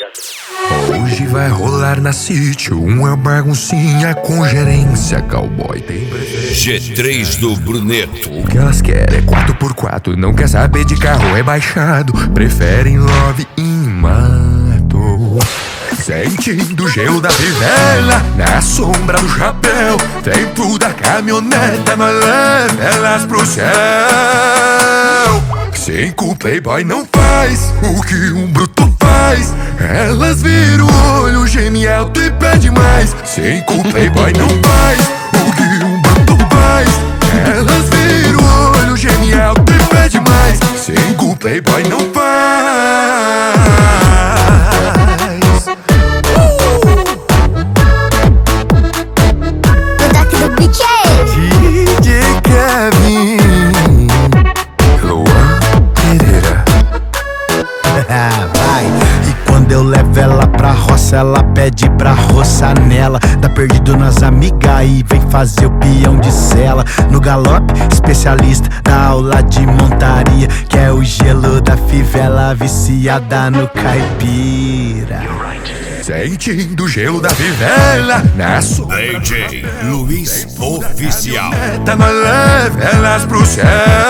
Hoje vai rolar na sítio uma baguncinha com gerência. Cowboy tem G3 do Bruneto. O que elas querem é 4x4, não quer saber de carro rebaixado, preferem love em mato. Sentindo o gelo da fivela, na sombra do chapéu, dentro da caminhoneta, nós leva elas pro céu. Cinco playboy não faz o que um bruto faz, elas viram o olho genial e pede mais. Cinco playboy não faz o que um bruto faz, elas viram o olho genial e pede mais. Cinco playboy não faz. DJ Kevin, Luan Pereira. Vai. E quando eu levo ela pra roça, ela pede pra roçar nela. Tá perdido nas amigas e vem fazer o peão de sela. No galope, especialista da aula de montaria, que é o gelo da fivela, viciada no caipira. Sentindo o gelo da fivela, na sombra DJ Luiz Oficial. nós leva elas pro céu.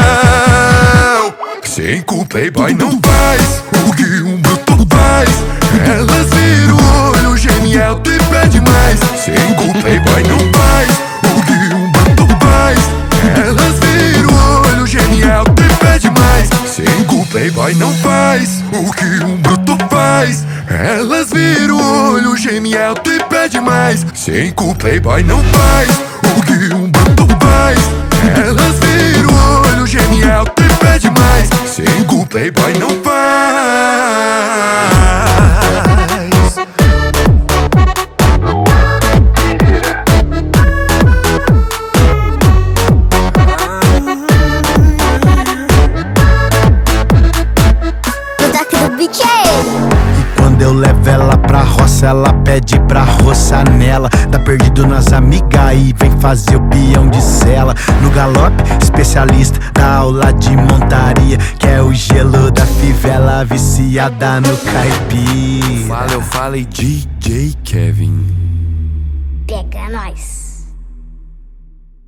Cinco playboy não faz o que um bruto faz, elas viram o olho genial e pede mais. Cinco playboy não faz o que um bruto faz, elas viram o olho genial e pede mais. Cinco playboy não faz o que um bruto faz, elas viram o olho genial e pede mais. Cinco playboy não faz o que um bruto faz, elas viram o olho genial e pede mais. Cinco playboy não faz. E quando eu levo ela pra roça, ela pede pra roçar nela. Tá perdido nas amigas e vem fazer o peão de sela. No galope, especialista da aula de montaria, que é o gelo da fivela, viciada no caipira. Eu falei DJ Kevin. Pega nós.